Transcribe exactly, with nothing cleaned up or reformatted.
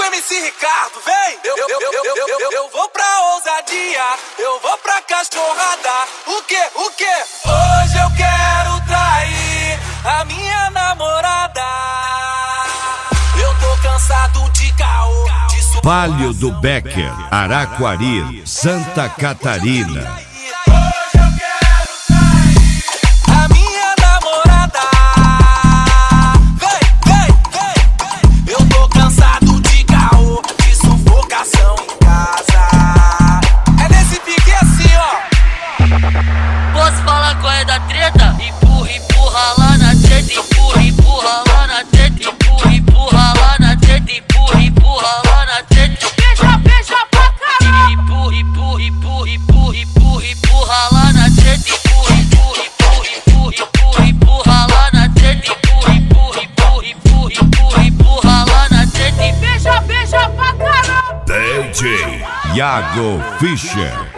M C Ricardo, vem! Eu, eu, eu, eu, eu, eu, eu vou pra ousadia, eu vou pra cachorrada. O que, o que? Hoje eu quero trair a minha namorada. Eu tô cansado de caô, de su... Palio do Becker, Araquari, Santa Catarina. Empurra, empurra lá na teta, empurra, empurra lá na teta, empurra, empurra lá na teta, empurra, empurra lá na teta. Beija, beija pra caralho. Empurra, empurra, empurra, empurra, empurra, empurra lá na teta, empurra, empurra, empurra, empurra, empurra, empurra lá na teta, empurra, empurra, empurra, empurra, empurra, empurra lá na teta. Beija, beija pra caralho. D J Iago Fischer.